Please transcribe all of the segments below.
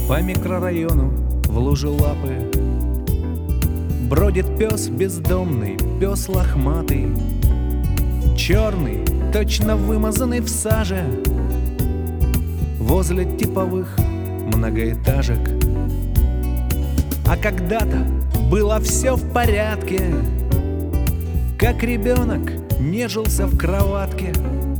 По микрорайону в луже лапы бродит пес бездомный, пес лохматый, черный, точно вымазанный в саже, возле типовых многоэтажек. А когда-то было все в порядке, как ребенок нежился в кроватке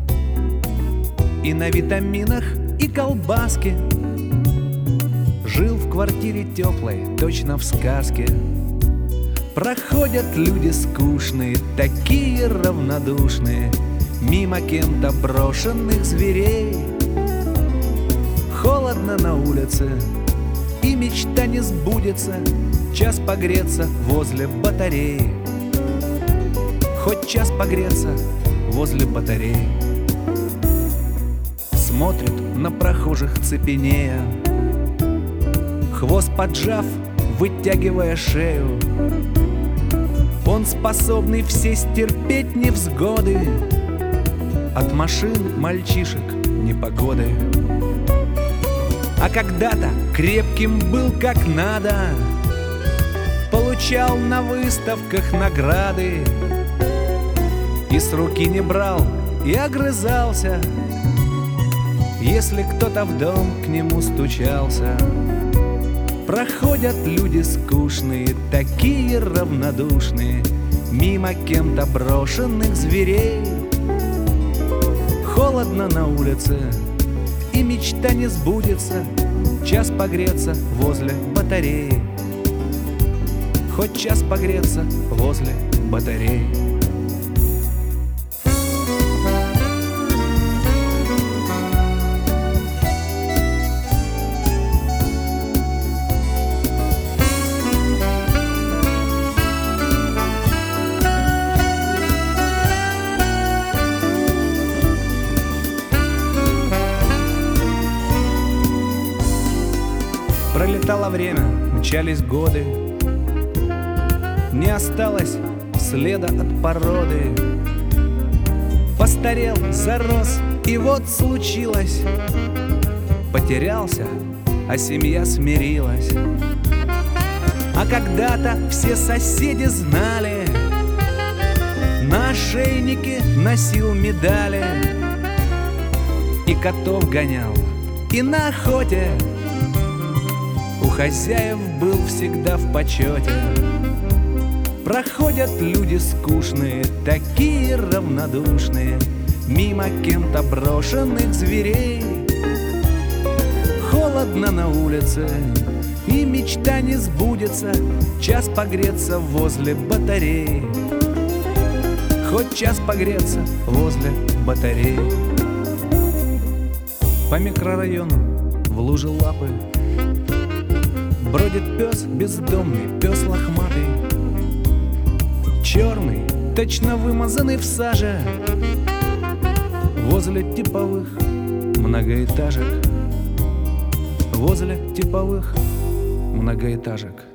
и на витаминах и колбаске жил в квартире теплой, точно в сказке. Проходят люди скучные, такие равнодушные, мимо кем-то брошенных зверей. Холодно на улице, и мечта не сбудется, час погреться возле батареи. Хоть час погреться возле батареи. Смотрит на прохожих цепенея, хвост поджав, вытягивая шею. Он способный все стерпеть невзгоды, от машин, мальчишек, непогоды. А когда-то крепким был как надо, получал на выставках награды, и с руки не брал, и огрызался, если кто-то в дом к нему стучался. Проходят люди скучные, такие равнодушные, мимо кем-то брошенных зверей. Холодно на улице, и мечта не сбудется, час погреться возле батареи. Хоть час погреться возле батареи. Пролетало время, мчались годы, не осталось следа от породы. Постарел, зарос, и вот случилось, потерялся, а семья смирилась. А когда-то все соседи знали, на ошейнике носил медали, и котов гонял, и на охоте у хозяев был всегда в почете. Проходят люди скучные, такие равнодушные, мимо кем-то брошенных зверей. Холодно на улице, и мечта не сбудется, час погреться возле батареи. Хоть час погреться возле батареи. По микрорайону в луже лапы бродит пес бездомный, пес лохматый, черный, точно вымазанный в саже, возле типовых многоэтажек, возле типовых многоэтажек.